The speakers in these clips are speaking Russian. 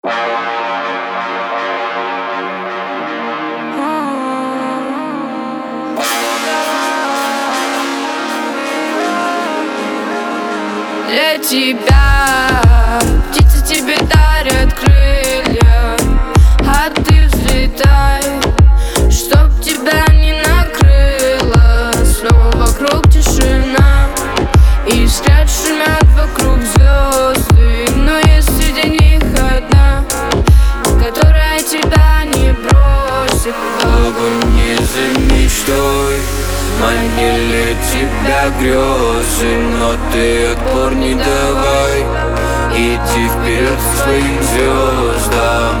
Для тебя птицы тебе дарят крылья, а ты взлетай, чтоб тебя не накрыло. Снова вокруг тишина, искрят, шумят вокруг звезды, но есть среди них одна, которая тебя не бросит. Погони за мечтой, манили тебя грезы, но ты отпор не давай. Иди вперед к своим звездам.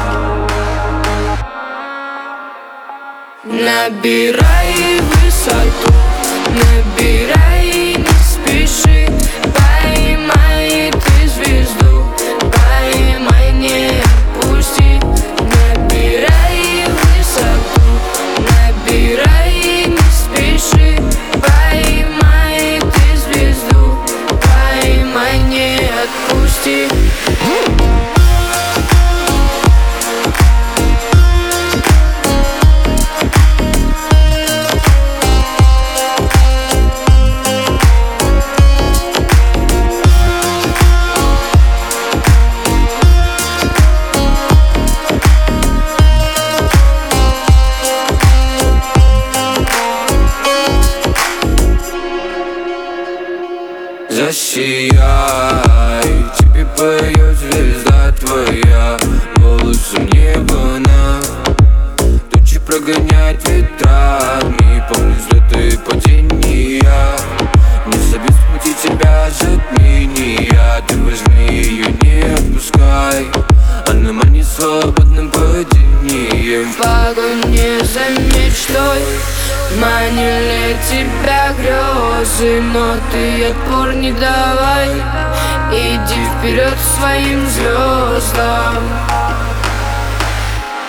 Набирай высоту, набирай, не спеши. Поймай ты звезду, поймай, не отпусти. Набирай высоту, набирай, не спеши. Поймай ты звезду, поймай, не отпусти. Засияй, тебе поет звезда твоя, голосом неба на тучи прогонять ветрами. Помни взлеты и падения, не забить с пути тебя затмения. Ты возьми ее, не отпускай, она манит свободным падением. В погоне за мечтой манили тебя грезы, но ты отпор не давай. Иди вперед к своим звездам.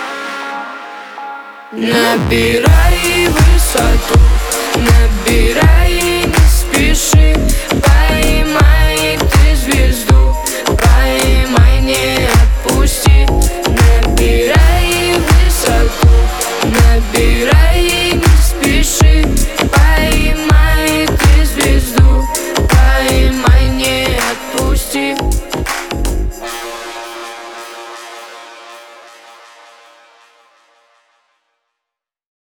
Набирай высоту, набирай.